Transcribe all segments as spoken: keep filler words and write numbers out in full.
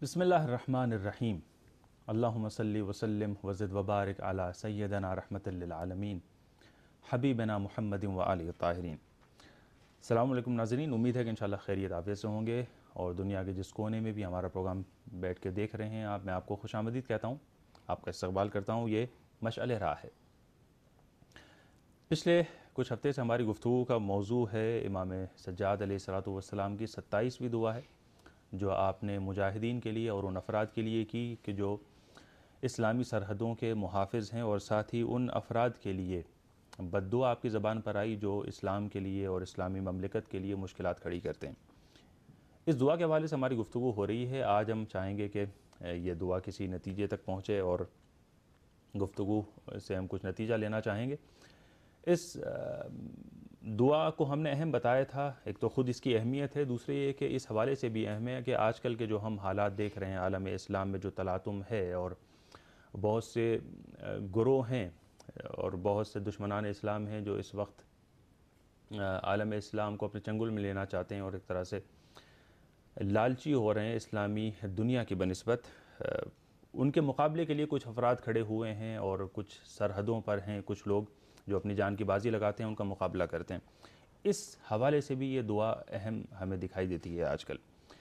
بسم اللہ الرحمن الرحیم اللہم صلی وسلم وزد وبارک علی سیدنا رحمت للعالمین حبیبنا محمد و آلہ الطاہرین۔ السلام علیکم ناظرین، امید ہے کہ انشاءاللہ خیریت عافیت سے ہوں گے اور دنیا کے جس کونے میں بھی ہمارا پروگرام بیٹھ کے دیکھ رہے ہیں آپ، میں آپ کو خوش آمدید کہتا ہوں، آپ کا استقبال کرتا ہوں۔ یہ مشعل راہ ہے۔ پچھلے کچھ ہفتے سے ہماری گفتگو کا موضوع ہے امام سجاد علیہ الصلوۃ والسلام کی ستائیسویں دعا ہے، جو آپ نے مجاہدین کے لیے اور ان افراد کے لیے کی کہ جو اسلامی سرحدوں کے محافظ ہیں، اور ساتھ ہی ان افراد کے لیے بد دعا آپ کی زبان پر آئی جو اسلام کے لیے اور اسلامی مملکت کے لیے مشکلات کھڑی کرتے ہیں۔ اس دعا کے حوالے سے ہماری گفتگو ہو رہی ہے۔ آج ہم چاہیں گے کہ یہ دعا کسی نتیجے تک پہنچے اور گفتگو سے ہم کچھ نتیجہ لینا چاہیں گے۔ اس دعا کو ہم نے اہم بتایا تھا، ایک تو خود اس کی اہمیت ہے، دوسرے یہ کہ اس حوالے سے بھی اہم ہے کہ آج کل کے جو ہم حالات دیکھ رہے ہیں عالم اسلام میں، جو تلاطم ہے اور بہت سے گروہ ہیں اور بہت سے دشمنان اسلام ہیں جو اس وقت عالم اسلام کو اپنے چنگل میں لینا چاہتے ہیں اور ایک طرح سے لالچی ہو رہے ہیں اسلامی دنیا کی بنسبت، ان کے مقابلے کے لیے کچھ افراد کھڑے ہوئے ہیں اور کچھ سرحدوں پر ہیں کچھ لوگ جو اپنی جان کی بازی لگاتے ہیں، ان کا مقابلہ کرتے ہیں۔ اس حوالے سے بھی یہ دعا اہم ہمیں دکھائی دیتی ہے آج کل۔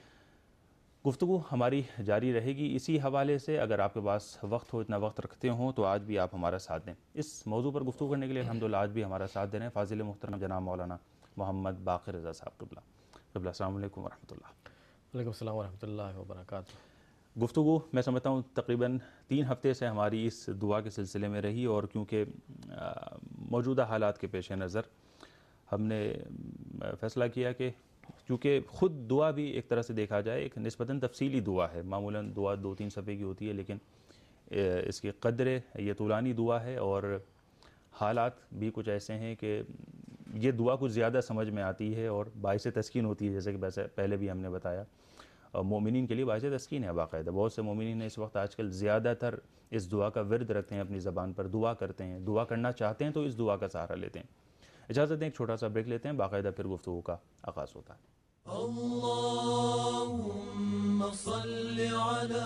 گفتگو ہماری جاری رہے گی اسی حوالے سے۔ اگر آپ کے پاس وقت ہو، اتنا وقت رکھتے ہوں تو آج بھی آپ ہمارا ساتھ دیں۔ اس موضوع پر گفتگو کرنے کے لیے الحمدللہ آج بھی ہمارا ساتھ دے رہے ہیں فاضل محترم جناب مولانا محمد باقر رضا صاحب قبلہ۔ قبلہ السلام علیکم ورحمۃ اللہ۔ وعلیکم السلام ورحمۃ اللہ وبرکاتہ۔ گفتگو میں سمجھتا ہوں تقریباً تین ہفتے سے ہماری اس دعا کے سلسلے میں رہی، اور کیونکہ موجودہ حالات کے پیش نظر ہم نے فیصلہ کیا کہ چونکہ خود دعا بھی ایک طرح سے دیکھا جائے ایک نسبتاً تفصیلی دعا ہے، معمولاً دعا دو تین صفحے کی ہوتی ہے، لیکن اس کی قدر یہ طولانی دعا ہے اور حالات بھی کچھ ایسے ہیں کہ یہ دعا کچھ زیادہ سمجھ میں آتی ہے اور باعث تسکین ہوتی ہے، جیسے کہ ویسے پہلے بھی ہم نے بتایا مومنین کے لیے باعث تسکین ہے باقاعدہ۔ بہت سے مومنین اس وقت آج کل زیادہ تر اس دعا کا ورد رکھتے ہیں، اپنی زبان پر دعا کرتے ہیں، دعا کرنا چاہتے ہیں تو اس دعا کا سہارا لیتے ہیں۔ اجازت دیں ایک چھوٹا سا بریک لیتے ہیں، باقاعدہ پھر گفتگو کا آغاز ہوتا ہے۔ اللہم صل علی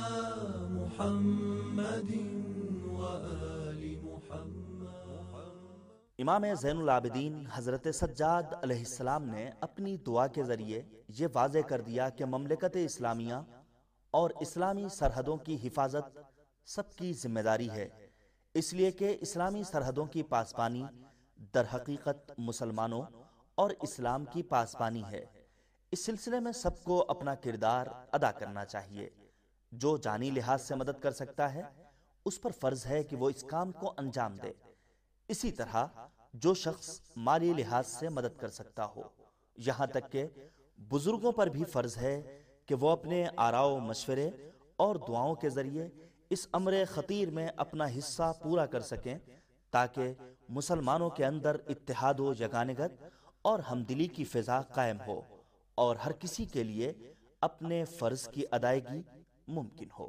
محمد وآل محمد۔ امام زین العابدین حضرت سجاد علیہ السلام نے اپنی دعا کے ذریعے یہ واضح کر دیا کہ مملکت اسلامیہ اور اسلامی سرحدوں کی حفاظت سب کی ذمہ داری ہے، اس لیے کہ اسلامی سرحدوں کی پاسبانی در حقیقت مسلمانوں اور اسلام کی پاسبانی ہے۔ اس سلسلے میں سب کو اپنا کردار ادا کرنا چاہیے۔ جو جانی لحاظ سے مدد کر سکتا ہے اس پر فرض ہے کہ وہ اس کام کو انجام دے۔ اسی طرح جو شخص مالی لحاظ سے مدد کر سکتا ہو، یہاں تک کہ بزرگوں پر بھی فرض ہے کہ وہ اپنے آراء و مشورے اور دعاؤں کے ذریعے اس امر خطیر میں اپنا حصہ پورا کر سکیں، تاکہ مسلمانوں کے اندر اتحاد و یگانگت اور ہمدلی کی فضا قائم ہو اور ہر کسی کے لیے اپنے فرض کی ادائیگی ممکن ہو۔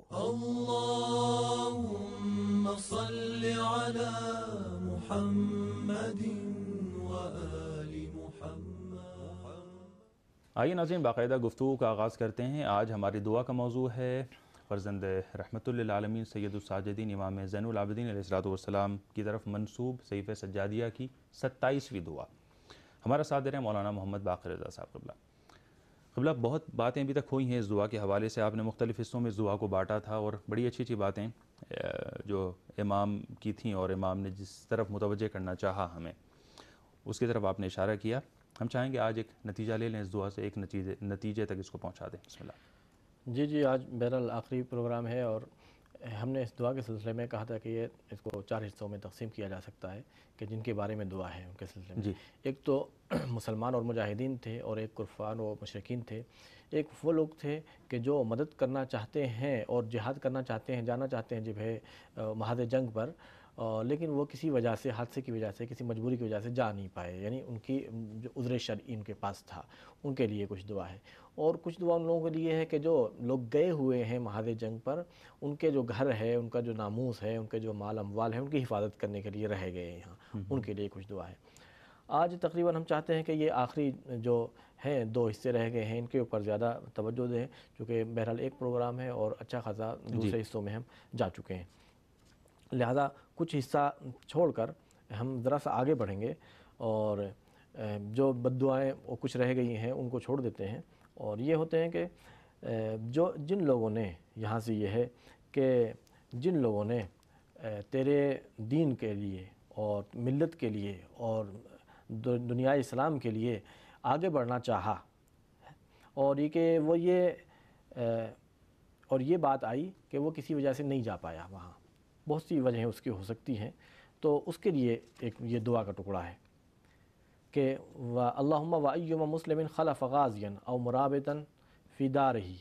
اللہم صل علی محمد وآل محمد۔ آئیے ناظرین باقاعدہ گفتگو کا آغاز کرتے ہیں۔ آج ہماری دعا کا موضوع ہے فرزند رحمت للعالمین سید الساجدین امام زین العابدین علیہ الصلوۃ والسلام کی طرف منسوب صحیفہ سجادیہ کی ستائیسویں دعا۔ ہمارا ساتھ دے رہے ہیں مولانا محمد باقر رضا صاحب قبلہ۔ قبلہ بہت باتیں ابھی تک ہوئی ہیں اس دعا کے حوالے سے، آپ نے مختلف حصوں میں اس دعا کو بانٹا تھا اور بڑی اچھی اچھی باتیں جو امام کی تھیں اور امام نے جس طرف متوجہ کرنا چاہا ہمیں اس کی طرف آپ نے اشارہ کیا۔ ہم چاہیں گے آج ایک نتیجہ لے لیں اس دعا سے، ایک نتیجے نتیجے تک اس کو پہنچا دیں۔ بسم اللہ۔ جی جی آج بہرحال آخری پروگرام ہے اور ہم نے اس دعا کے سلسلے میں کہا تھا کہ یہ اس کو چار حصوں میں تقسیم کیا جا سکتا ہے کہ جن کے بارے میں دعا ہے ان کے سلسلے میں۔ جی۔ ایک تو مسلمان اور مجاہدین تھے اور ایک کفار و مشرکین تھے۔ ایک وہ لوگ تھے کہ جو مدد کرنا چاہتے ہیں اور جہاد کرنا چاہتے ہیں، جانا چاہتے ہیں جبہ محاذ جنگ پر، لیکن وہ کسی وجہ سے، حادثے کی وجہ سے، کسی مجبوری کی وجہ سے جا نہیں پائے، یعنی ان کی جو عذر شرعی ان کے پاس تھا، ان کے لیے کچھ دعا ہے۔ اور کچھ دعا ان لوگوں کے لیے ہے کہ جو لوگ گئے ہوئے ہیں محاذ جنگ پر، ان کے جو گھر ہے، ان کا جو ناموس ہے، ان کے جو مال اموال ہے، ان کی حفاظت کرنے کے لیے رہ گئے یہاں، ان کے لیے کچھ دعا ہے۔ آج تقریباً ہم چاہتے ہیں کہ یہ آخری جو ہیں دو حصے رہ گئے ہیں ان کے اوپر زیادہ توجہ دیں، چونکہ بہرحال ایک پروگرام ہے اور اچھا خاصا دوسرے حصوں میں ہم جا چکے ہیں، لہذا کچھ حصہ چھوڑ کر ہم ذرا سا آگے بڑھیں گے اور جو بد دعائیں کچھ رہ گئی ہیں ان کو چھوڑ دیتے ہیں، اور یہ ہوتے ہیں کہ جو جن لوگوں نے یہاں سے یہ ہے کہ جن لوگوں نے تیرے دین کے لیے اور ملت کے لیے اور دنیا اسلام کے لیے آگے بڑھنا چاہا، اور یہ کہ وہ یہ اور یہ بات آئی کہ وہ کسی وجہ سے نہیں جا پایا وہاں، بہت سی وجہیں اس کی ہو سکتی ہیں، تو اس کے لیے ایک یہ دعا کا ٹکڑا ہے کہ اللہم و ایما مسلم خلف غازیا او مرابطا فی دارہی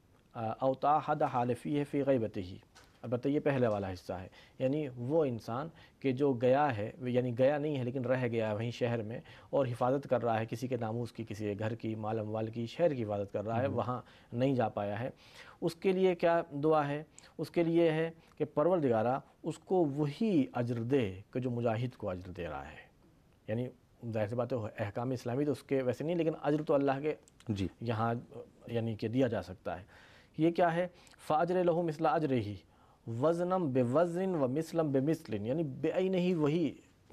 او تاحد حالفیہ فی غیبتہی. البتہ یہ پہلے والا حصہ ہے، یعنی وہ انسان کہ جو گیا ہے، یعنی گیا نہیں ہے لیکن رہ گیا ہے وہیں شہر میں اور حفاظت کر رہا ہے کسی کے ناموس کی، کسی کے گھر کی، مال اموال کی، شہر کی حفاظت کر رہا ہے، وہاں نہیں جا پایا ہے، اس کے لیے کیا دعا ہے؟ اس کے لیے ہے کہ پروردگارہ اس کو وہی اجر دے کہ جو مجاہد کو اجر دے رہا ہے. یعنی ظاہر سی بات ہے احکام اسلامی تو اس کے ویسے نہیں، لیکن اجر تو اللہ کے جی یہاں یعنی کہ دیا جا سکتا ہے. یہ کیا ہے؟ فاجر لہو مثل اجرہ وزنم بے وزن و مثلم بے مثل، یعنی بے عین ہی وہی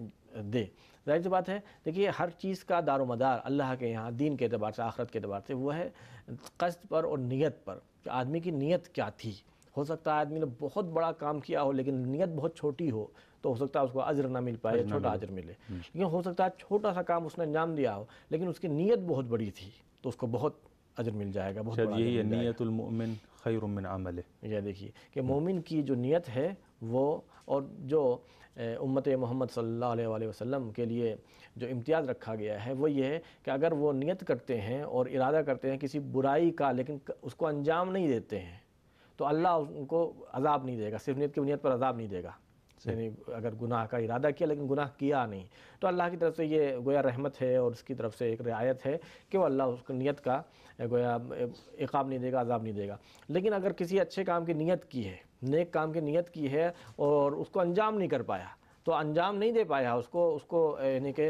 دے. ظاہر سی بات ہے دیکھیے ہر چیز کا دار و مدار اللہ کے یہاں دین کے اعتبار سے، آخرت کے اعتبار سے وہ ہے قصد پر اور نیت پر، کہ آدمی کی نیت کیا تھی. ہو سکتا ہے آدمی نے بہت بڑا کام کیا ہو لیکن نیت بہت چھوٹی ہو تو ہو سکتا ہے اس کو اجر نہ مل پائے، چھوٹا اجر ملے. لیکن ہو سکتا ہے چھوٹا سا کام اس نے انجام دیا ہو لیکن اس کی نیت بہت بڑی تھی تو اس کو بہت اجر مل جائے گا، بہت بڑا یہی ہے نیت المؤمن خیر من عملہ. یہ دیکھیے کہ مومن کی جو نیت ہے وہ، اور جو امت محمد صلی اللہ علیہ وآلہ وسلم کے لیے جو امتیاز رکھا گیا ہے وہ یہ ہے کہ اگر وہ نیت کرتے ہیں اور ارادہ کرتے ہیں کسی برائی کا لیکن اس کو انجام نہیں دیتے ہیں تو اللہ ان کو عذاب نہیں دے گا، صرف نیت کی بنیاد پر عذاب نہیں دے گا. یعنی اگر گناہ کا ارادہ کیا لیکن گناہ کیا نہیں تو اللہ کی طرف سے یہ گویا رحمت ہے اور اس کی طرف سے ایک رعایت ہے کہ وہ اللہ اس کو نیت کا گویا عقاب نہیں دے گا، عذاب نہیں دے گا. لیکن اگر کسی اچھے کام کی نیت کی ہے، نیک کام کی نیت کی ہے اور اس کو انجام نہیں کر پایا تو انجام نہیں دے پایا اس کو اس کو یعنی کہ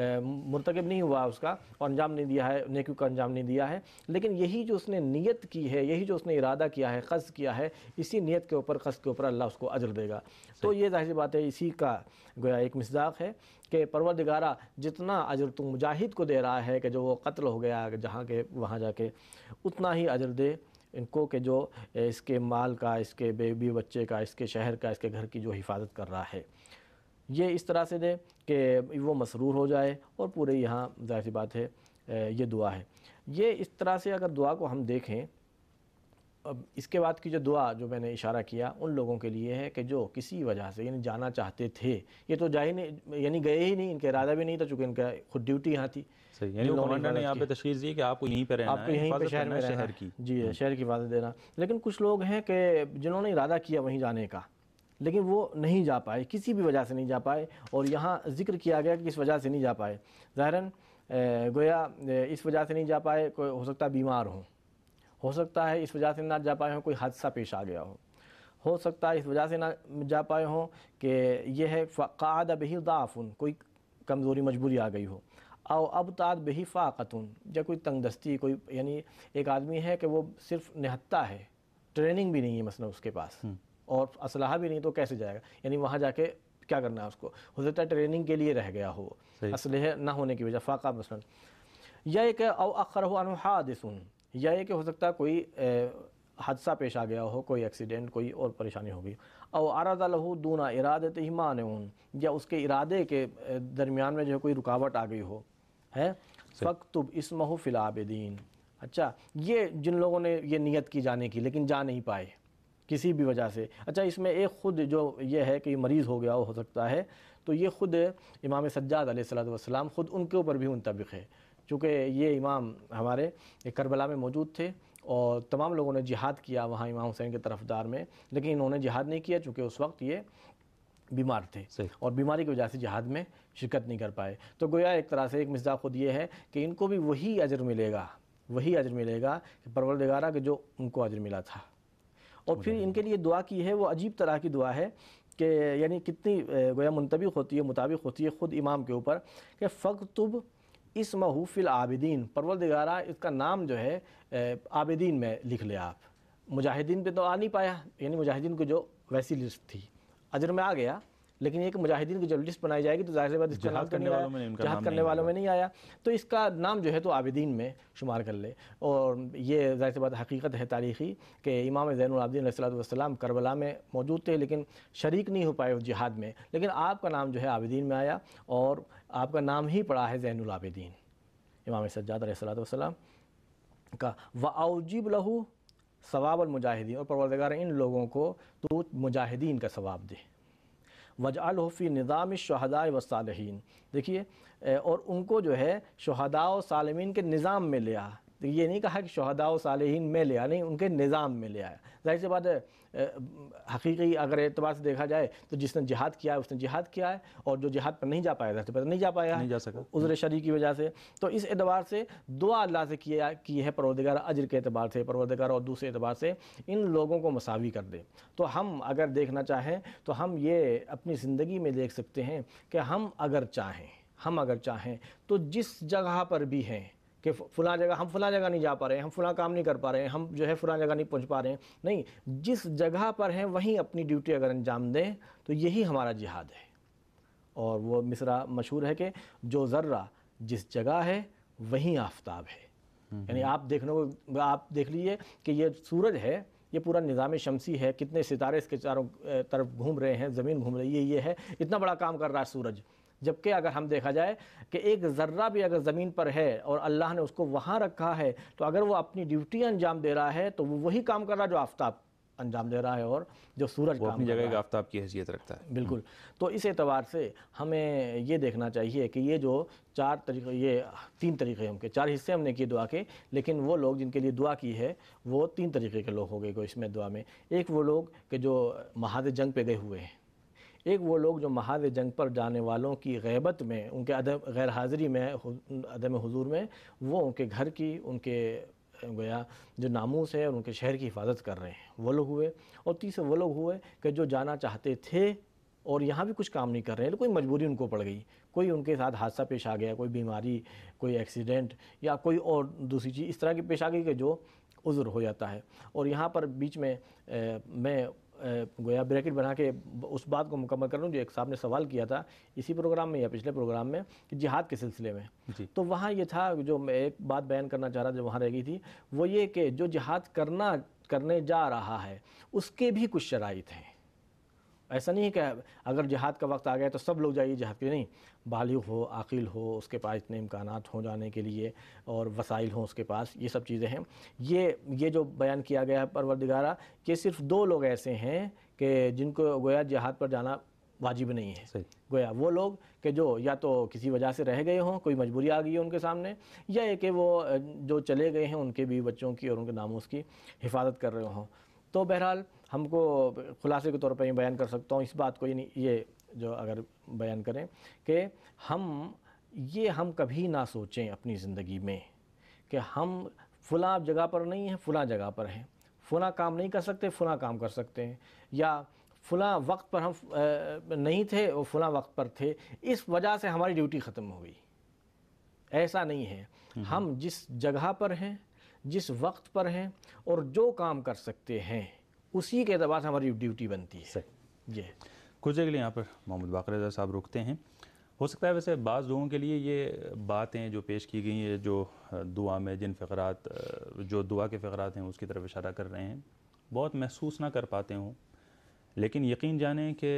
مرتکب نہیں ہوا اس کا اور انجام نہیں دیا ہے، نیکیوں کا انجام نہیں دیا ہے، لیکن یہی جو اس نے نیت کی ہے، یہی جو اس نے ارادہ کیا ہے، قصد کیا ہے، اسی نیت کے اوپر قصد کے اوپر اللہ اس کو اجر دے گا. تو یہ ظاہر سی بات ہے اسی کا گویا ایک مصداق ہے کہ پروردگارہ جتنا اجر تو مجاہد کو دے رہا ہے کہ جو وہ قتل ہو گیا جہاں کے وہاں جا کے، اتنا ہی اجر دے ان کو کہ جو اس کے مال کا، اس کے بیوی بچے کا، اس کے شہر کا، اس کے گھر کی جو حفاظت کر رہا ہے. یہ اس طرح سے دے کہ وہ مسرور ہو جائے، اور پورے یہاں ظاہر سی بات ہے یہ دعا ہے. یہ اس طرح سے اگر دعا کو ہم دیکھیں، اب اس کے بعد کی جو دعا جو میں نے اشارہ کیا ان لوگوں کے لیے ہے کہ جو کسی وجہ سے یعنی جانا چاہتے تھے، یہ تو جا ہی نہیں یعنی گئے ہی نہیں، ان کا ارادہ بھی نہیں تھا چونکہ ان کا خود ڈیوٹی یہاں تھی. صحیح، یعنی کمانڈر نے یہاں پہ تشخیص دی کہ آپ کو یہیں پہ رہنا ہے، آپ کو یہیں پہ شہر میں رہنا شہر کی. جی شہر کی حفاظت دینا. لیکن کچھ لوگ ہیں کہ جنہوں نے ارادہ کیا وہیں جانے کا لیکن وہ نہیں جا پائے، کسی بھی وجہ سے نہیں جا پائے، اور یہاں ذکر کیا گیا کہ کس وجہ سے نہیں جا پائے. ظاہراً گویا اس وجہ سے نہیں جا پائے، کوئی ہو سکتا ہے بیمار ہوں، ہو سکتا ہے اس وجہ سے نہ جا پائے ہوں کوئی حادثہ پیش آ گیا ہو ہو سکتا ہے اس وجہ سے نہ جا پائے ہوں کہ یہ ہے فقعد بہ ضعف، کوئی کمزوری مجبوری آ گئی ہو، او ابتعد بہ فاقۃ، یا کوئی تنگ دستی، کوئی یعنی ایک آدمی ہے کہ وہ صرف نہتا ہے، ٹریننگ بھی نہیں ہے مثلا اس کے پاس اور اسلحہ بھی نہیں تو کیسے جائے گا، یعنی وہاں جا کے کیا کرنا ہے اس کو، ہو سکتا ہے ٹریننگ کے لیے رہ گیا ہو اسلحے نہ ہونے کی وجہ، فاقہ مثلا. یا ایک او اخرہ عنہ حادث، یا یہ کہ ہو سکتا ہے کوئی حادثہ پیش آ گیا ہو، کوئی ایکسیڈنٹ، کوئی اور پریشانی ہوگی. او عرض لہ دون ارادتہ مانع، یا اس کے ارادے کے درمیان میں جو ہے کوئی رکاوٹ آ گئی ہو ہے. فاکتب اسمہ فی العابدین. اچھا یہ جن لوگوں نے یہ نیت کی جانے کی لیکن جا نہیں پائے کسی بھی وجہ سے. اچھا اس میں ایک خود جو یہ ہے کہ یہ مریض ہو گیا ہو سکتا ہے تو یہ خود امام سجاد علیہ الصلوۃ والسلام خود ان کے اوپر بھی منطبق ہے، چونکہ یہ امام ہمارے کربلا میں موجود تھے اور تمام لوگوں نے جہاد کیا وہاں امام حسین کے طرفدار میں، لیکن انہوں نے جہاد نہیں کیا چونکہ اس وقت یہ بیمار تھے اور بیماری کی وجہ سے جہاد میں شرکت نہیں کر پائے. تو گویا ایک طرح سے ایک مصداق خود یہ ہے کہ ان کو بھی وہی اجر ملے گا، وہی اجر ملے گا کہ پروردگارہ کہ جو ان کو اجر ملا تھا. اور پھر ان کے لیے دعا کی ہے وہ عجیب طرح کی دعا ہے کہ یعنی کتنی گویا منطبق ہوتی ہے، مطابق ہوتی ہے خود امام کے اوپر کہ فَاكْتُبْ اسمہ فی العابدین، پروردگارہ اس کا نام جو ہے عابدین میں لکھ لے آپ۔ مجاہدین پہ تو آ نہیں پایا، یعنی مجاہدین کو جو ویسی لسٹ تھی، اجر میں آ گیا، لیکن یہ کہ مجاہدین کی جب لسٹ بنائی جائے گی تو ظاہر سی بات اس کا نام تو نہیں آیا، جہاد کرنے والوں میں نہیں آیا، تو اس کا نام جو ہے تو عابدین میں شمار کر لے۔ اور یہ ظاہر سی بات حقیقت ہے تاریخی کہ امام زین العابدین علیہ الصلوۃ والسلام کربلا میں موجود تھے لیکن شریک نہیں ہو پائے اس جہاد میں، لیکن آپ کا نام جو ہے عابدین میں آیا اور آپ کا نام ہی پڑا ہے زین العابدین امام سجاد علیہ الصلوۃ والسلام کا۔ وَأَوْجِبْ لَهُ ثواب المجاہدین، اور پروردگار ان لوگوں کو تو مجاہدین کا ثواب دے۔ وَجْعَلْهُ فِي نِظَامِ الشُّهَدَاءِ وَالصَّالِحِينَ، دیکھیے اور ان کو جو ہے شہداء و صالحین کے نظام میں لیا، یہ نہیں کہا کہ شہداء و صالحین میں لیا، نہیں، ان کے نظام میں لے آیا۔ ظاہر سی بات ہے حقیقی اگر اعتبار سے دیکھا جائے تو جس نے جہاد کیا ہے اس نے جہاد کیا ہے، اور جو جہاد پر نہیں جا پایا ظاہر سی بات نہیں جا پایا نہیں جا سکا عذر شرعی کی وجہ سے، تو اس اعتبار سے دعا اللہ سے کیا کی ہے پروردگار اجر کے اعتبار سے، پروردگار اور دوسرے اعتبار سے ان لوگوں کو مساوی کر دے۔ تو ہم اگر دیکھنا چاہیں تو ہم یہ اپنی زندگی میں دیکھ سکتے ہیں کہ ہم اگر چاہیں ہم اگر چاہیں تو جس جگہ پر بھی ہیں کہ فلاں جگہ ہم فلاں جگہ نہیں جا پا رہے ہیں، ہم فلاں کام نہیں کر پا رہے ہیں، ہم جو ہے فلاں جگہ نہیں پہنچ پا رہے ہیں، نہیں، جس جگہ پر ہیں وہیں اپنی ڈیوٹی اگر انجام دیں تو یہی ہمارا جہاد ہے۔ اور وہ مصرع مشہور ہے کہ جو ذرہ جس جگہ ہے وہیں آفتاب ہے، یعنی آپ دیکھنے کو آپ دیکھ لیجئے کہ یہ سورج ہے، یہ پورا نظام شمسی ہے، کتنے ستارے اس کے چاروں طرف گھوم رہے ہیں، زمین گھوم رہی ہے، یہ ہے اتنا بڑا کام کر رہا ہے سورج، جبکہ اگر ہم دیکھا جائے کہ ایک ذرہ بھی اگر زمین پر ہے اور اللہ نے اس کو وہاں رکھا ہے تو اگر وہ اپنی ڈیوٹی انجام دے رہا ہے تو وہ وہی کام کر رہا ہے جو آفتاب انجام دے رہا ہے اور جو سورج وہ کام اپنی کر جگہ رہا ایک ہے۔ آفتاب کی حیثیت رکھتا ہے۔ بالکل، تو اس اعتبار سے ہمیں یہ دیکھنا چاہیے کہ یہ جو چار طریقے، یہ تین طریقے ہم کے چار حصے ہم نے کیے دعا کے، لیکن وہ لوگ جن کے لیے دعا کی ہے وہ تین طریقے کے لوگ ہو گئے اس میں دعا میں۔ ایک وہ لوگ کہ جو محاذ جنگ پہ گئے ہوئے ہیں، ایک وہ لوگ جو محاذ جنگ پر جانے والوں کی غیبت میں، ان کے عدم غیر حاضری میں، عدم حضور میں، وہ ان کے گھر کی، ان کے گویا جو ناموس ہے اور ان کے شہر کی حفاظت کر رہے ہیں، وہ لوگ ہوئے۔ اور تیسرے وہ لوگ ہوئے کہ جو جانا چاہتے تھے اور یہاں بھی کچھ کام نہیں کر رہے ہیں، کوئی مجبوری ان کو پڑ گئی، کوئی ان کے ساتھ حادثہ پیش آ گیا، کوئی بیماری، کوئی ایکسیڈنٹ یا کوئی اور دوسری چیز اس طرح کی پیش آ گئی کہ جو عذر ہو جاتا ہے۔ اور یہاں پر بیچ میں میں گویا بریکٹ بنا کے اس بات کو مکمل کر لوں جو ایک صاحب نے سوال کیا تھا اسی پروگرام میں یا پچھلے پروگرام میں کہ جہاد کے سلسلے میں، جی تو وہاں یہ تھا جو میں ایک بات بیان کرنا چاہ رہا جو وہاں رہ گئی تھی، وہ یہ کہ جو جہاد کرنا کرنے جا رہا ہے اس کے بھی کچھ شرائط ہیں۔ ایسا نہیں ہے کہ اگر جہاد کا وقت آ گیا تو سب لوگ جائیے جہاد کے لیے، نہیں، بالغ ہو، عاقل ہو، اس کے پاس اتنے امکانات ہو جانے کے لیے اور وسائل ہوں اس کے پاس، یہ سب چیزیں ہیں۔ یہ یہ جو بیان کیا گیا ہے پروردگارہ کہ صرف دو لوگ ایسے ہیں کہ جن کو گویا جہاد پر جانا واجب نہیں ہے، صحیح۔ گویا وہ لوگ کہ جو یا تو کسی وجہ سے رہ گئے ہوں، کوئی مجبوری آ گئی ہے ان کے سامنے، یا یہ کہ وہ جو چلے گئے ہیں ان کے بیوی بچوں کی اور ان کے ناموس کی حفاظت کر رہے ہوں۔ تو بہرحال ہم کو خلاصے کے طور پر یہ بیان کر سکتا ہوں اس بات کو، یعنی یہ جو اگر بیان کریں کہ ہم یہ ہم کبھی نہ سوچیں اپنی زندگی میں کہ ہم فلاں جگہ پر نہیں ہیں، فلاں جگہ پر ہیں، فلاں کام نہیں کر سکتے، فلاں کام کر سکتے ہیں، یا فلاں وقت پر ہم نہیں تھے اور فلاں وقت پر تھے، اس وجہ سے ہماری ڈیوٹی ختم ہو گئی۔ ایسا نہیں ہے، ہم جس جگہ پر ہیں، جس وقت پر ہیں اور جو کام کر سکتے ہیں اسی کے اعتبار سے ہماری ڈیوٹی بنتی ہے۔ صحیح۔ یہ کچھ دیر کے لیے یہاں پر محمد باقر رضا صاحب رکتے ہیں۔ ہو سکتا ہے ویسے بعض لوگوں کے لیے یہ باتیں جو پیش کی گئی ہیں، جو دعا میں جن فقرات جو دعا کے فقرات ہیں اس کی طرف اشارہ کر رہے ہیں، بہت محسوس نہ کر پاتے ہوں، لیکن یقین جانیں کہ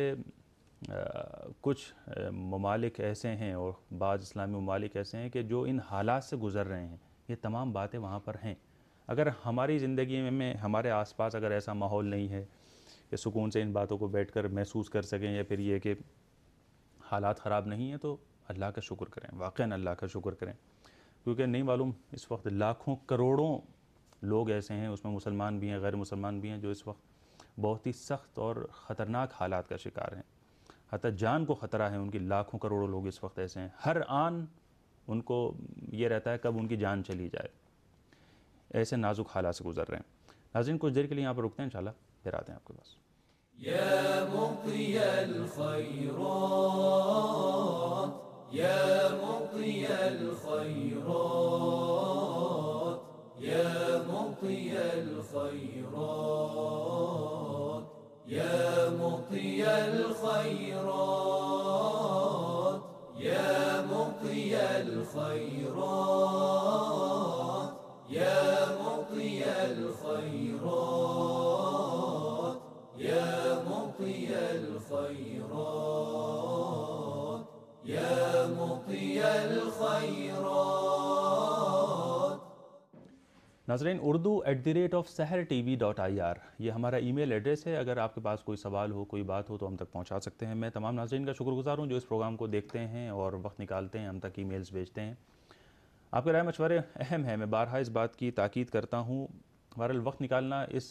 کچھ ممالک ایسے ہیں اور بعض اسلامی ممالک ایسے ہیں کہ جو ان حالات سے گزر رہے ہیں، یہ تمام باتیں وہاں پر ہیں۔ اگر ہماری زندگی میں ہمارے آس پاس اگر ایسا ماحول نہیں ہے کہ سکون سے ان باتوں کو بیٹھ کر محسوس کر سکیں، یا پھر یہ کہ حالات خراب نہیں ہیں، تو اللہ کا شکر کریں، واقعاً اللہ کا شکر کریں، کیونکہ نہیں معلوم اس وقت لاکھوں کروڑوں لوگ ایسے ہیں، اس میں مسلمان بھی ہیں، غیر مسلمان بھی ہیں، جو اس وقت بہت ہی سخت اور خطرناک حالات کا شکار ہیں، حتیٰ جان کو خطرہ ہے ان کی، لاکھوں کروڑوں لوگ اس وقت ایسے ہیں، ہر آن ان کو یہ رہتا ہے کب ان کی جان چلی جائے، ایسے نازک حالات سے گزر رہے ہیں۔ ناظرین کچھ دیر کے لیے یہاں پر رکتے ہیں، انشاءاللہ پھر آتے ہیں آپ کے پاس۔ يا مطي الخيرات يا مطي الخيرات يا مطي الخيرات يا مطي الخيرات يا مطي الخيرات يا مطي الخيرات يا مطي الخيرات يا مطي الخيرات. ناظرین، Urdu at the rate of Sahar T V dot I R یہ ہمارا ای میل ایڈریس ہے. اگر آپ کے پاس کوئی سوال ہو، کوئی بات ہو تو ہم تک پہنچا سکتے ہیں. میں تمام ناظرین کا شکر گزار ہوں جو اس پروگرام کو دیکھتے ہیں اور وقت نکالتے ہیں، ہم تک ای میلز بھیجتے ہیں. آپ کے رائے مشورے اہم ہیں. میں بارہا اس بات کی تاکید کرتا ہوں. بہرحال وقت نکالنا اس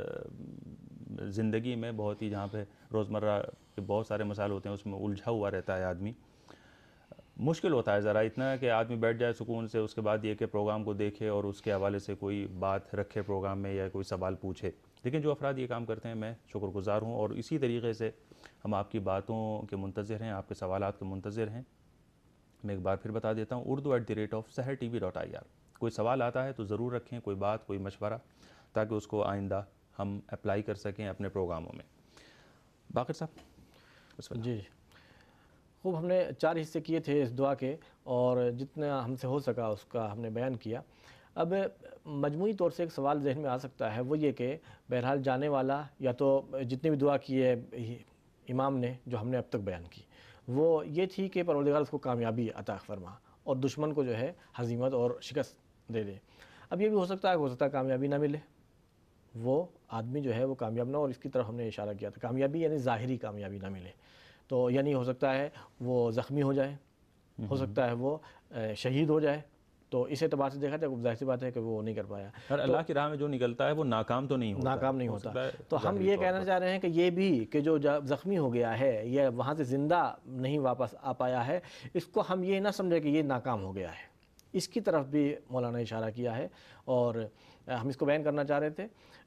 زندگی میں بہت ہی، جہاں پہ روزمرہ کے بہت سارے مسائل ہوتے ہیں، اس میں الجھا ہوا رہتا ہے آدمی. مشکل ہوتا ہے ذرا اتنا کہ آدمی بیٹھ جائے سکون سے، اس کے بعد یہ کہ پروگرام کو دیکھے اور اس کے حوالے سے کوئی بات رکھے پروگرام میں یا کوئی سوال پوچھے. لیکن جو افراد یہ کام کرتے ہیں میں شکر گزار ہوں، اور اسی طریقے سے ہم آپ کی باتوں کے منتظر ہیں، آپ کے سوالات کے منتظر ہیں. میں ایک بار پھر بتا دیتا ہوں، Urdu at the rate of Sahar T V dot I R. کوئی سوال آتا ہے تو ضرور رکھیں، کوئی بات، کوئی مشورہ، تاکہ اس کو آئندہ ہم اپلائی کر سکیں اپنے پروگراموں میں. باقر صاحب بسم اللہ. جی خوب، ہم نے چار حصے کیے تھے اس دعا کے، اور جتنا ہم سے ہو سکا اس کا ہم نے بیان کیا. اب مجموعی طور سے ایک سوال ذہن میں آ سکتا ہے، وہ یہ کہ بہرحال جانے والا یا تو جتنی بھی دعا کی ہے امام نے جو ہم نے اب تک بیان کی، وہ یہ تھی کہ پروردگار اس کو کامیابی عطا فرما اور دشمن کو جو ہے ہزیمت اور شکست دے دے. اب یہ بھی ہو سکتا ہے کہ ہو سکتا ہے کامیابی نہ ملے، وہ آدمی جو ہے وہ کامیاب نہ، اور اس کی طرف ہم نے اشارہ کیا تھا کامیابی یعنی ظاہری کامیابی نہ ملے. تو یعنی ہو سکتا ہے وہ زخمی ہو جائے، ہو سکتا ہے وہ شہید ہو جائے. تو اس اعتبار سے دیکھا جائے ظاہر سی بات ہے کہ وہ نہیں کر پایا. اور اللہ کی راہ میں جو نکلتا ہے وہ ناکام تو نہیں ہوتا، ناکام نہیں ہوتا. تو ہم ظاہری یہ طور کہنا پر. چاہ رہے ہیں کہ یہ بھی کہ جو زخمی ہو گیا ہے یا وہاں سے زندہ نہیں واپس آ پایا ہے، اس کو ہم یہ نہ سمجھیں کہ یہ ناکام ہو گیا ہے. اس کی طرف بھی مولانا نے اشارہ کیا ہے، اور ہم اس کو بیان کرنا چاہ رہے تھے.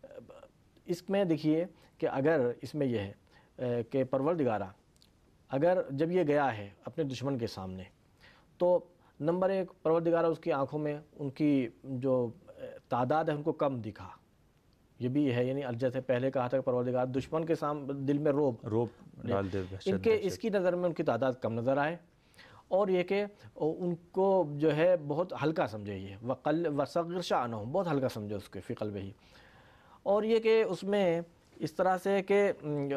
اس میں دیکھیے کہ اگر اس میں یہ ہے کہ پروردگارہ اگر جب یہ گیا ہے اپنے دشمن کے سامنے، تو نمبر ایک پروردگارہ اس کی آنکھوں میں ان کی جو تعداد ہے ان کو کم دکھا. یہ بھی ہے، یعنی جیسے پہلے کہا تھا کہ پروردگار دشمن کے سامنے دل میں روب روب ڈال دے، ان کے اس کی نظر میں ان کی تعداد کم نظر آئے، اور یہ کہ ان کو جو ہے بہت ہلکا سمجھے، یہ وقل وصغر شأنہم، بہت ہلکا سمجھے اس کے فی قلبہ ہی. اور یہ کہ اس میں اس طرح سے کہ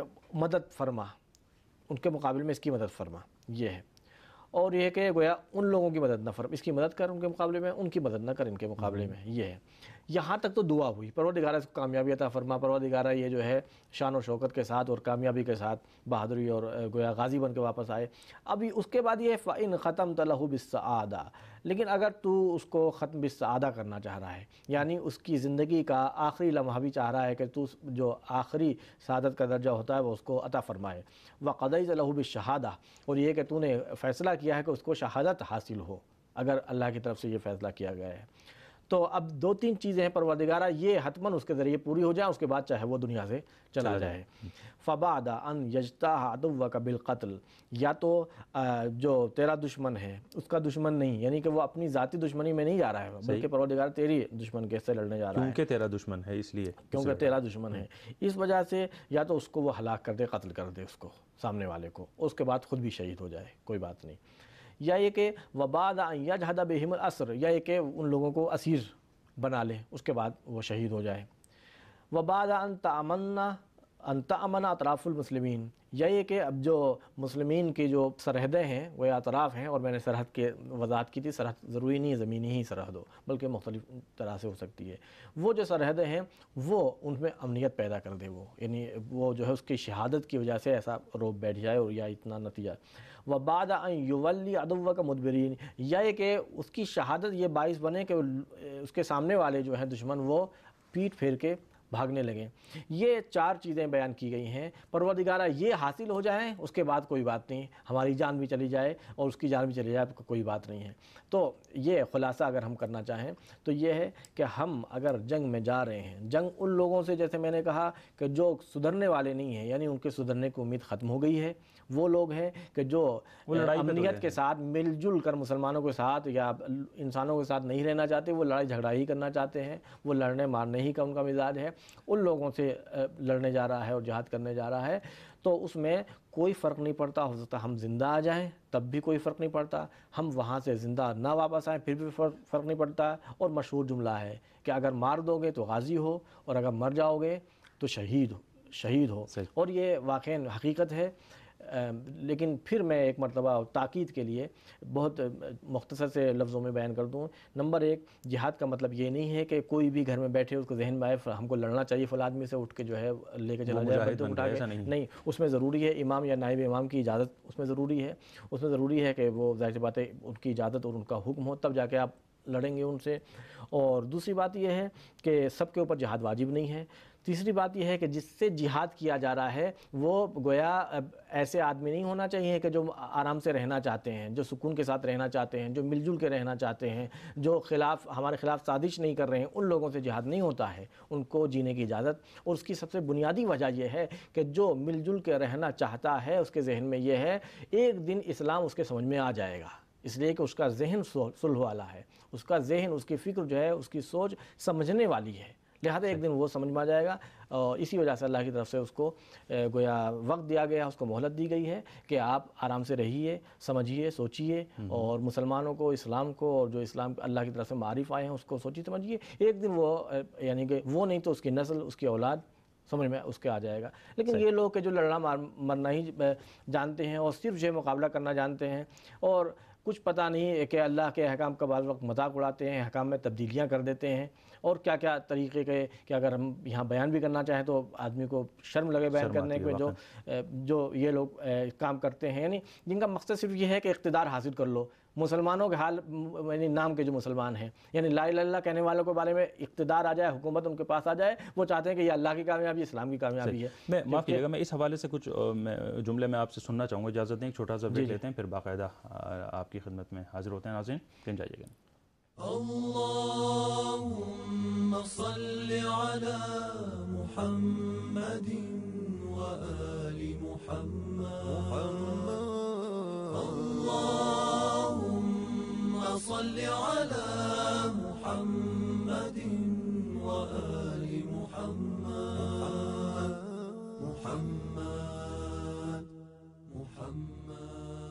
مدد فرما، ان کے مقابل میں اس کی مدد فرما، یہ ہے. اور یہ کہ گویا ان لوگوں کی مدد نہ فرما، اس کی مدد کر ان کے مقابلے میں، ان کی مدد نہ کر ان کے مقابلے میں، یہ ہے. یہاں تک تو دعا ہوئی، پروردگارہ اس کو کامیابی عطا فرما، پروردگارہ یہ جو ہے شان و شوکت کے ساتھ اور کامیابی کے ساتھ بہادری اور گویا غازی بن کے واپس آئے. ابھی اس کے بعد یہ فَإِنْ خَتَمْتَ لَهُ بِالسَّعَادَةِ، لیکن اگر تو اس کو ختم بالسعادہ کرنا چاہ رہا ہے، یعنی اس کی زندگی کا آخری لمحہ بھی چاہ رہا ہے کہ تو جو آخری سعادت کا درجہ ہوتا ہے وہ اس کو عطا فرمائے. وَقَضَيْتَ لَهُ بِالشَّهَادَةِ، اور یہ کہ تو نے فیصلہ کیا ہے کہ اس کو شہادت حاصل ہو اگر اللہ کی طرف سے یہ فیصلہ کیا گیا ہے. تو اب دو تین چیزیں ہیں پروردگارہ یہ حتماً اس کے ذریعے پوری ہو جائیں، اس کے بعد چاہے وہ دنیا سے چلا جائے. فَبَعْدَ أَنْ يَجْتَاحَ عَدُوَّكَ بِالْقَتْلِ، یا تو جو تیرا دشمن ہے اس کا دشمن نہیں، یعنی کہ وہ اپنی ذاتی دشمنی میں نہیں جا رہا ہے، بلکہ پروردگار تیری دشمن کے سے لڑنے جا رہا ہے، کیونکہ تیرا دشمن ہے، اس لیے کیونکہ تیرا دشمن ہے اس وجہ سے. یا تو اس کو وہ ہلاک کر دے، قتل کر دے اس کو، سامنے والے کو، اس کے بعد خود بھی شہید ہو جائے، کوئی بات نہیں. یا یہ کہ وَبَعْدَ أَنْ يَجْهَدَ بِهِمُ الْأَسْرَ، یا یہ کہ ان لوگوں کو اسیر بنا لے، اس کے بعد وہ شہید ہو جائے. وَبَعْدَ أَنْ تَأْمَنَّ أَنْ تَأْمَنَ أَطْرَافُ الْمُسْلِمِينَ، یا یہ کہ اب جو مسلمین کی جو سرحدیں ہیں وہ اطراف ہیں، اور میں نے سرحد کے وضاحت کی تھی، سرحد ضروری نہیں ہے زمینی ہی سرحد ہو، بلکہ مختلف طرح سے ہو سکتی ہے. وہ جو سرحدیں ہیں وہ ان میں امنیت پیدا کر دے، وہ یعنی وہ جو ہے اس کی شہادت کی وجہ سے ایسا روب بیٹھ جائے، اور یا اتنا نتیجہ. وَبَعْدَ أَنْ يُوَلِّ عَدُوَّكَ مُدْبِرِينَ، یا یہ کہ اس کی شہادت یہ باعث بنے کہ اس کے سامنے والے جو ہیں دشمن وہ پیٹ پھیر کے بھاگنے لگیں۔ یہ چار چیزیں بیان کی گئی ہیں، پروردگارہ یہ حاصل ہو جائیں اس کے بعد کوئی بات نہیں، ہماری جان بھی چلی جائے اور اس کی جان بھی چلی جائے کوئی بات نہیں ہے۔ تو یہ خلاصہ اگر ہم کرنا چاہیں تو یہ ہے کہ ہم اگر جنگ میں جا رہے ہیں، جنگ ان لوگوں سے جیسے میں نے کہا کہ جو سدھرنے والے نہیں ہیں، یعنی ان کے سدھرنے کی امید ختم ہو گئی ہے، وہ لوگ ہیں کہ جو امنیت کے ساتھ مل جل کر مسلمانوں کے ساتھ یا انسانوں کے ساتھ نہیں رہنا چاہتے، وہ لڑائی جھگڑا ہی کرنا چاہتے ہیں، وہ لڑنے مارنے ہی کا ان کا مزاج ہے، ان لوگوں سے لڑنے جا رہا ہے اور جہاد کرنے جا رہا ہے۔ تو اس میں کوئی فرق نہیں پڑتا، ہو سکتا ہم زندہ آ جائیں تب بھی کوئی فرق نہیں پڑتا، ہم وہاں سے زندہ نہ واپس آئیں پھر بھی فرق نہیں پڑتا۔ اور مشہور جملہ ہے کہ اگر مار دو گے تو غازی ہو اور اگر مر جاؤ گے تو شہید ہو شہید ہو اور یہ واقعاً حقیقت ہے۔ لیکن پھر میں ایک مرتبہ تاکید کے لیے بہت مختصر سے لفظوں میں بیان کر دوں۔ نمبر ایک، جہاد کا مطلب یہ نہیں ہے کہ کوئی بھی گھر میں بیٹھے اس کو ذہن میں آئے ہم کو لڑنا چاہیے فلاں آدمی سے، اٹھ کے جو ہے لے کے چلا جائے بندوق اٹھا کے، نہیں، اس میں ضروری ہے امام یا نائب امام کی اجازت، اس میں ضروری ہے اس میں ضروری ہے کہ وہ ظاہر سی بات ہے ان کی اجازت اور ان کا حکم ہو، تب جا کے آپ لڑیں گے ان سے۔ اور دوسری بات یہ ہے کہ سب کے اوپر جہاد واجب نہیں ہے۔ تیسری بات یہ ہے کہ جس سے جہاد کیا جا رہا ہے وہ گویا ایسے آدمی نہیں ہونا چاہیے کہ جو آرام سے رہنا چاہتے ہیں، جو سکون کے ساتھ رہنا چاہتے ہیں، جو مل جل کے رہنا چاہتے ہیں، جو خلاف ہمارے خلاف سازش نہیں کر رہے ہیں، ان لوگوں سے جہاد نہیں ہوتا ہے، ان کو جینے کی اجازت۔ اور اس کی سب سے بنیادی وجہ یہ ہے کہ جو مل جل کے رہنا چاہتا ہے اس کے ذہن میں یہ ہے ایک دن اسلام اس کے سمجھ میں آ جائے گا، اس لیے کہ اس کا ذہن صلح والا ہے، اس کا ذہن، اس کی فکر جو ہے، اس کی سوچ سمجھنے والی ہے، لہذا ایک دن وہ سمجھ میں آ جائے گا۔ اور اسی وجہ سے اللہ کی طرف سے اس کو گویا وقت دیا گیا، اس کو مہلت دی گئی ہے کہ آپ آرام سے رہیے، سمجھیے، سوچیے، اور مسلمانوں کو، اسلام کو، اور جو اسلام اللہ کی طرف سے معارف آئے ہیں اس کو سوچی سمجھیے، ایک دن وہ یعنی کہ وہ نہیں تو اس کی نسل، اس کی اولاد سمجھ میں اس کے آ جائے گا۔ لیکن یہ لوگ کہ جو لڑنا مرنا ہی جانتے ہیں اور صرف جو مقابلہ کرنا جانتے ہیں اور کچھ پتہ نہیں ہے کہ اللہ کے احکام کا بعض وقت مذاق اڑاتے ہیں، احکام میں تبدیلیاں کر دیتے ہیں، اور کیا کیا طریقے کے کہ اگر ہم یہاں بیان بھی کرنا چاہیں تو آدمی کو شرم لگے بیان کرنے کے، جو جو یہ لوگ کام کرتے ہیں، یعنی جن کا مقصد صرف یہ ہے کہ اقتدار حاصل کر لو۔ مسلمانوں کے حال یعنی نام کے جو مسلمان ہیں، یعنی لا الہ الا اللہ کہنے والوں کے بارے میں اقتدار آ جائے، حکومت ان کے پاس آ جائے، وہ چاہتے ہیں کہ یہ اللہ کی کامیابی، اسلام کی کامیابی ہے۔ میں معاف کیجیے گا، میں اس حوالے سے کچھ جملے میں آپ سے سننا چاہوں گا، اجازت دیں، ایک چھوٹا سا بریک لیتے ہیں، پھر باقاعدہ آپ کی خدمت میں حاضر ہوتے ہیں۔ ناظرین کہیں جائیے گا۔ اللهم صل على محمد وآل محمد، اللهم صل على محمد وآل محمد، محمد محمد۔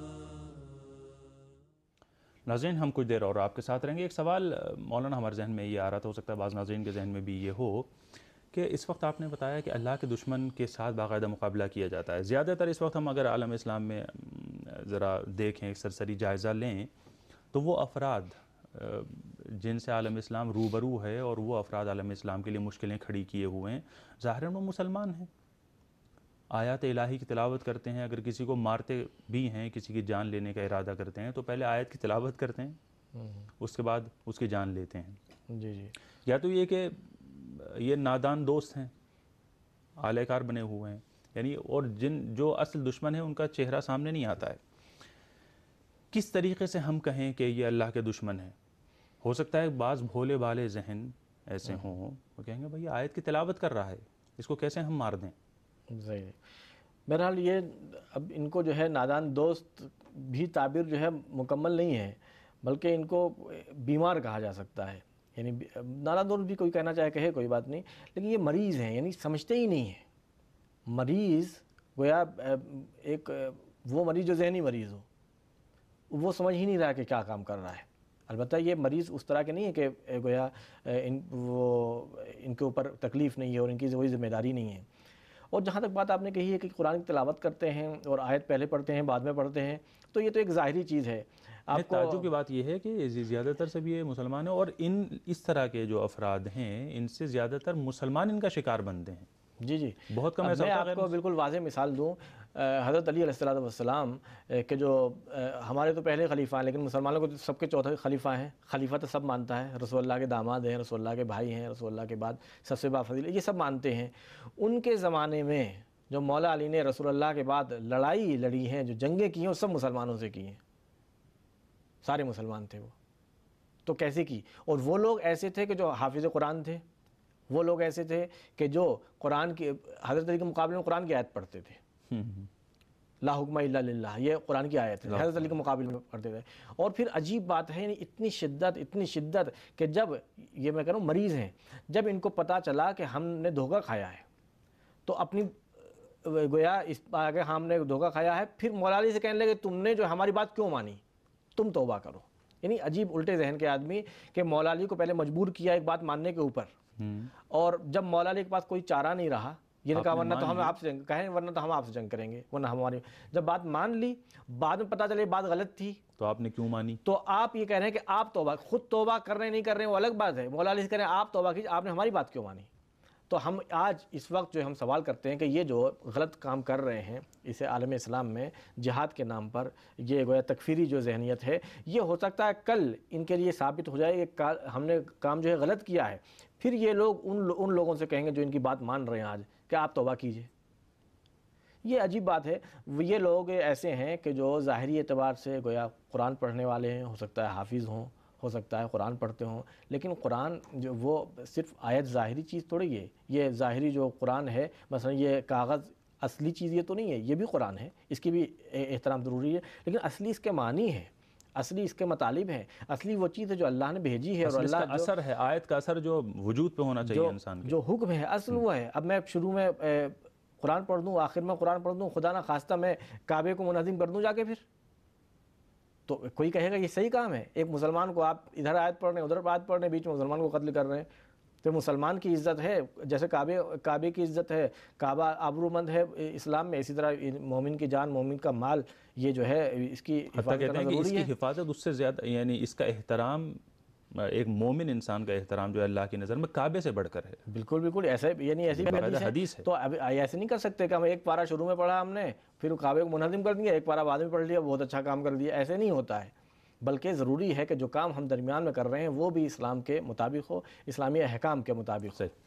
ناظرین ہم کچھ دیر اور آپ کے ساتھ رہیں گے۔ ایک سوال مولانا ہمارے ذہن میں یہ آ رہا تھا، ہو سکتا ہے بعض ناظرین کے ذہن میں بھی یہ ہو کہ اس وقت آپ نے بتایا کہ اللہ کے دشمن کے ساتھ باقاعدہ مقابلہ کیا جاتا ہے۔ زیادہ تر اس وقت ہم اگر عالم اسلام میں ذرا دیکھیں، سرسری جائزہ لیں، تو وہ افراد جن سے عالم اسلام روبرو ہے اور وہ افراد عالم اسلام کے لیے مشکلیں کھڑی کیے ہوئے ہیں، ظاہراً وہ مسلمان ہیں، آیات الہی کی تلاوت کرتے ہیں، اگر کسی کو مارتے بھی ہیں، کسی کی جان لینے کا ارادہ کرتے ہیں تو پہلے آیت کی تلاوت کرتے ہیں، اس کے بعد اس کی جان لیتے ہیں۔ جی جی یا تو یہ کہ یہ نادان دوست ہیں، اعلی کار بنے ہوئے ہیں، یعنی اور جن جو اصل دشمن ہیں ان کا چہرہ سامنے نہیں آتا ہے۔ کس طریقے سے ہم کہیں کہ یہ اللہ کے دشمن ہیں؟ ہو سکتا ہے بعض بھولے بھالے ذہن ایسے ہوں، وہ کہیں گے بھائی آیت کی تلاوت کر رہا ہے، اس کو کیسے ہم مار دیں؟ صحیح۔ بہرحال یہ اب ان کو جو ہے نادان دوست بھی تعبیر جو ہے مکمل نہیں ہے، بلکہ ان کو بیمار کہا جا سکتا ہے، یعنی نادان دوست بھی کوئی کہنا چاہے کہے، کوئی بات نہیں، لیکن یہ مریض ہیں، یعنی سمجھتے ہی نہیں ہیں۔ مریض گویا ایک وہ مریض جو ذہنی مریض ہو، وہ سمجھ ہی نہیں رہا کہ کیا کام کر رہا ہے۔ البتہ یہ مریض اس طرح کے نہیں ہے کہ گویا ان وہ ان کے اوپر تکلیف نہیں ہے اور ان کی کوئی ذمہ داری نہیں ہے۔ اور جہاں تک بات آپ نے کہی ہے کہ قرآن کی تلاوت کرتے ہیں اور آیت پہلے پڑھتے ہیں بعد میں پڑھتے ہیں، تو یہ تو ایک ظاہری چیز ہے۔ آپ کو تعجب کی بات یہ ہے کہ زیادہ تر سب یہ مسلمان ہیں، اور ان اس طرح کے جو افراد ہیں ان سے زیادہ تر مسلمان ان کا شکار بنتے ہیں۔ جی جی بہت کم ایسا میں ہوتا ہے۔ آپ کو بالکل واضح مثال دوں، حضرت علی علیہ السلام کے جو ہمارے تو پہلے خلیفہ ہیں لیکن مسلمانوں کو سب کے چوتھے خلیفہ ہیں، خلیفہ تو سب مانتا ہے، رسول اللہ کے داماد ہیں، رسول اللہ کے بھائی ہیں، رسول اللہ کے بعد سب سے بافضیلت، یہ سب مانتے ہیں۔ ان کے زمانے میں جو مولا علی نے رسول اللہ کے بعد لڑائی لڑی ہیں، جو جنگیں کی ہیں، وہ سب مسلمانوں سے کی ہیں، سارے مسلمان تھے وہ، تو کیسے کی؟ اور وہ لوگ ایسے تھے کہ جو حافظ قرآن تھے، وہ لوگ ایسے تھے کہ جو قرآن کی حضرت علی کے مقابلے میں قرآن کی آیت پڑھتے تھے، لا حکم الا للہ، یہ قرآن کی آیت ہے، حضرت علی کے مقابلے میں پڑھتے تھے۔ اور پھر عجیب بات ہے، یعنی اتنی شدت اتنی شدت کہ جب یہ میں کہہ رہا ہوں مریض ہیں، جب ان کو پتہ چلا کہ ہم نے دھوکہ کھایا ہے تو اپنی گویا اس آگے ہم نے دھوکہ کھایا ہے، پھر مولا علی سے کہنے لگے تم نے جو ہماری بات کیوں مانی، تم توبہ کرو۔ یعنی عجیب الٹے ذہن کے آدمی کہ مولا علی کو پہلے مجبور کیا ایک بات ماننے کے اوپر، اور جب مولا علی کے پاس کوئی چارہ نہیں رہا، یہ نے کہا ورنہ تو ہم آپ سے جنگ کہیں ورنہ تو ہم آپ سے جنگ کریں گے، ورنہ ہماری جب بات مان لی، بعد میں پتہ چلے بات غلط تھی تو آپ نے کیوں مانی؟ تو آپ یہ کہہ رہے ہیں کہ آپ توبہ، خود توبہ کر رہے نہیں کر رہے ہیں وہ الگ بات ہے، مولا علی سے کہہ رہے ہیں آپ توبہ کیجیے، آپ نے ہماری بات کیوں مانی؟ تو ہم آج اس وقت جو ہم سوال کرتے ہیں کہ یہ جو غلط کام کر رہے ہیں اسے عالم اسلام میں جہاد کے نام پر، یہ گویا تکفیری جو ذہنیت ہے، یہ ہو سکتا ہے کل ان کے لیے ثابت ہو جائے کہ ہم نے کام جو ہے غلط کیا ہے، پھر یہ لوگ ان ان لوگوں سے کہیں گے جو ان کی بات مان رہے ہیں آج کہ آپ توبہ کیجئے۔ یہ عجیب بات ہے، یہ لوگ ایسے ہیں کہ جو ظاہری اعتبار سے گویا قرآن پڑھنے والے ہیں، ہو سکتا ہے حافظ ہوں، ہو سکتا ہے قرآن پڑھتے ہوں، لیکن قرآن جو وہ صرف آیت ظاہری چیز تھوڑی ہے، یہ ظاہری جو قرآن ہے مثلا یہ کاغذ اصلی چیز یہ تو نہیں ہے، یہ بھی قرآن ہے، اس کی بھی احترام ضروری ہے، لیکن اصلی اس کے معنی ہے، اصلی اس کے مطالب ہیں، اصلی وہ چیز ہے جو اللہ نے بھیجی ہے، اور اللہ کا اثر ہے، آیت کا اثر جو وجود پہ ہونا چاہیے انسان کے، جو حکم ہے اصل وہ ہے۔ اب میں شروع میں قرآن پڑھ دوں، آخر میں قرآن پڑھ دوں، خدا نہ خواستہ میں کعبے کو منہدم کر دوں جا کے، پھر تو کوئی کہے گا یہ صحیح کام ہے؟ ایک مسلمان کو آپ ادھر آیت پڑھ رہے ہیں ادھر آیت پڑھ رہے ہیں، بیچ میں مسلمان کو قتل کر رہے ہیں، تو مسلمان کی عزت ہے جیسے کعبے کعبے کی عزت ہے، کعبہ آبرو مند ہے اسلام میں، اسی طرح مومن کی جان، مومن کا مال، یہ جو ہے اس کی حفاظت کرنا ضروری ہے۔ اس کی حفاظت اس سے زیادہ، یعنی اس کا احترام، ایک مومن انسان کا احترام جو ہے اللہ کی نظر میں کعبے سے بڑھ کر ہے۔ بالکل بالکل ایسے، یعنی ایسی حدیث ہے، تو اب ایسے نہیں کر سکتے کہ ہم ایک پارہ شروع میں پڑھا ہم نے، پھر کعبے کو منہدم کر دیا، ایک پارہ بعد میں پڑھ لیا، بہت اچھا کام کر دیا، ایسے نہیں ہوتا ہے، بلکہ ضروری ہے کہ جو کام ہم درمیان میں کر رہے ہیں وہ بھی اسلام کے مطابق ہو، اسلامی احکام کے مطابق ہو۔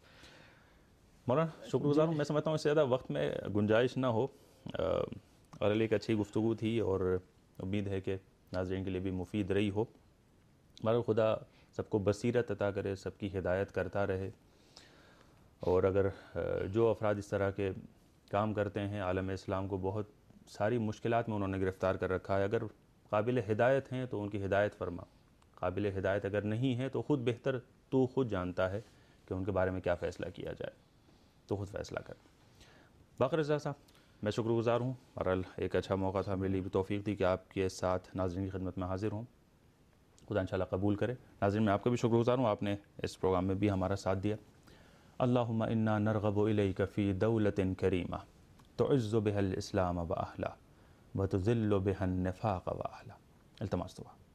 مولانا شکر گزار ہوں، میں سمجھتا ہوں اس سے زیادہ وقت میں گنجائش نہ ہو، اور ایک اچھی گفتگو تھی، اور امید ہے کہ ناظرین کے لیے بھی مفید رہی ہو۔ ہمارا خدا سب کو بصیرت عطا کرے، سب کی ہدایت کرتا رہے، اور اگر جو افراد اس طرح کے کام کرتے ہیں، عالم اسلام کو بہت ساری مشکلات میں انہوں نے گرفتار کر رکھا ہے، اگر قابل ہدایت ہیں تو ان کی ہدایت فرما، قابل ہدایت اگر نہیں ہے تو خود بہتر تو خود جانتا ہے کہ ان کے بارے میں کیا فیصلہ کیا جائے، تو خود فیصلہ کر۔ باقر رضا صاحب، میں شکر گزار ہوں، بہرحال ایک اچھا موقع تھا، میرے لیے بھی توفیق تھی کہ آپ کے ساتھ ناظرین کی خدمت میں حاضر ہوں، خدا انشاءاللہ قبول کرے۔ ناظرین میں آپ کا بھی شکر گزار ہوں، آپ نے اس پروگرام میں بھی ہمارا ساتھ دیا۔ اللہم انا نرغب الیک فی دولت کریمہ تعز بها الاسلام واہلہ وتذل بها النفاق واہلہ۔ التماس دعا۔